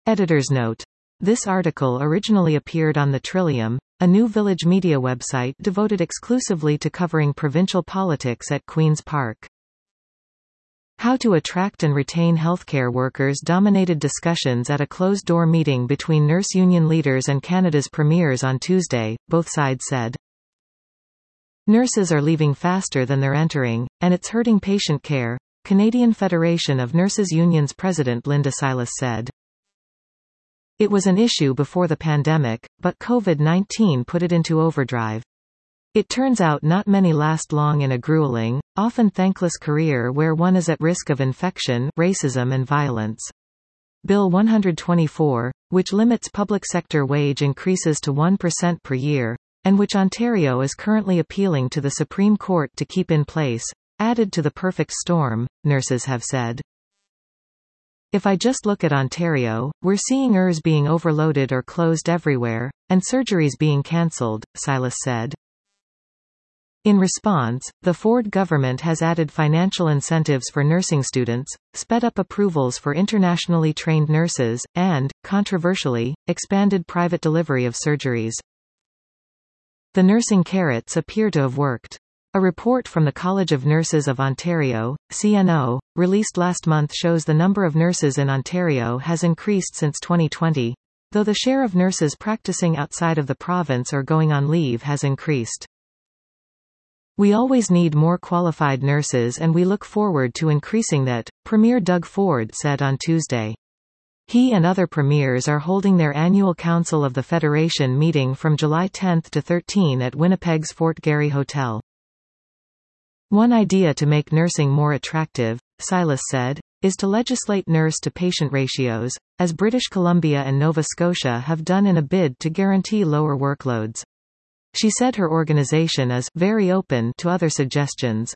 Editor's note. This article originally appeared on the Trillium, a new village media website devoted exclusively to covering provincial politics at Queen's Park. How to attract and retain healthcare workers dominated discussions at a closed-door meeting between nurse union leaders and Canada's premiers on Tuesday, both sides said. Nurses are leaving faster than they're entering, and it's hurting patient care, Canadian Federation of Nurses Union's president Linda Silas said. It was an issue before the pandemic, but COVID-19 put it into overdrive. It turns out not many last long in a grueling, often thankless career where one is at risk of infection, racism and violence. Bill 124, which limits public sector wage increases to 1% per year, and which Ontario is currently appealing to the Supreme Court to keep in place, added to the perfect storm, nurses have said. If I just look at Ontario, we're seeing ERs being overloaded or closed everywhere, and surgeries being cancelled, Silas said. In response, the Ford government has added financial incentives for nursing students, sped up approvals for internationally trained nurses, and, controversially, expanded private delivery of surgeries. The nursing carrots appear to have worked. A report from the College of Nurses of Ontario, CNO, released last month shows the number of nurses in Ontario has increased since 2020, though the share of nurses practicing outside of the province or going on leave has increased. We always need more qualified nurses and we look forward to increasing that, Premier Doug Ford said on Tuesday. He and other premiers are holding their annual Council of the Federation meeting from July 10 to 13 at Winnipeg's Fort Garry Hotel. One idea to make nursing more attractive, Silas said, is to legislate nurse-to-patient ratios, as British Columbia and Nova Scotia have done in a bid to guarantee lower workloads. She said her organization is very open to other suggestions.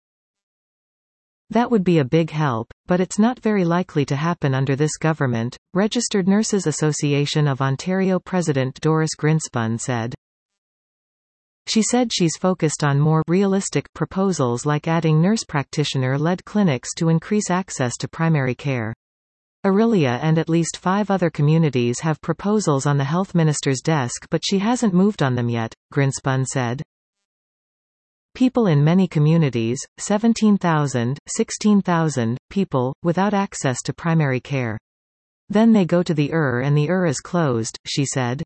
That would be a big help, but it's not very likely to happen under this government, Registered Nurses Association of Ontario President Doris Grinspun said. She said she's focused on more realistic proposals like adding nurse practitioner-led clinics to increase access to primary care. Orillia and at least 5 other communities have proposals on the health minister's desk but she hasn't moved on them yet, Grinspun said. People in many communities, 17,000, 16,000, people, without access to primary care. Then they go to the and the is closed, she said.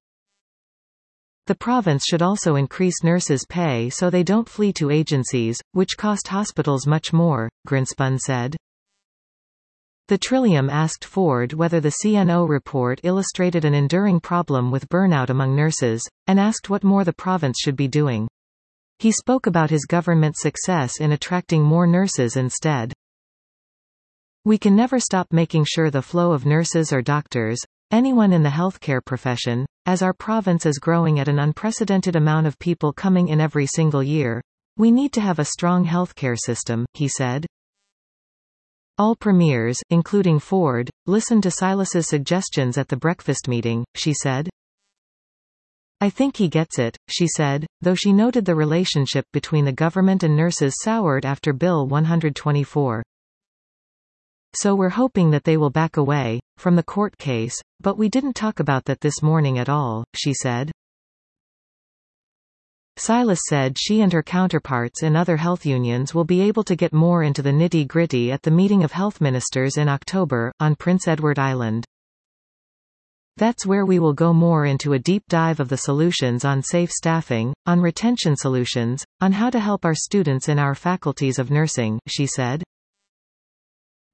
The province should also increase nurses' pay so they don't flee to agencies, which cost hospitals much more, Grinspun said. The Trillium asked Ford whether the CNO report illustrated an enduring problem with burnout among nurses, and asked what more the province should be doing. He spoke about his government's success in attracting more nurses instead. We can never stop making sure the flow of nurses or doctors, anyone in the healthcare profession, as our province is growing at an unprecedented amount of people coming in every single year, we need to have a strong healthcare system, he said. All premiers, including Ford, listened to Silas's suggestions at the breakfast meeting, she said. I think he gets it, she said, though she noted the relationship between the government and nurses soured after Bill 124. So we're hoping that they will back away from the court case, but we didn't talk about that this morning at all, she said. Silas said she and her counterparts in other health unions will be able to get more into the nitty-gritty at the meeting of health ministers in October, on Prince Edward Island. That's where we will go more into a deep dive of the solutions on safe staffing, on retention solutions, on how to help our students in our faculties of nursing, she said.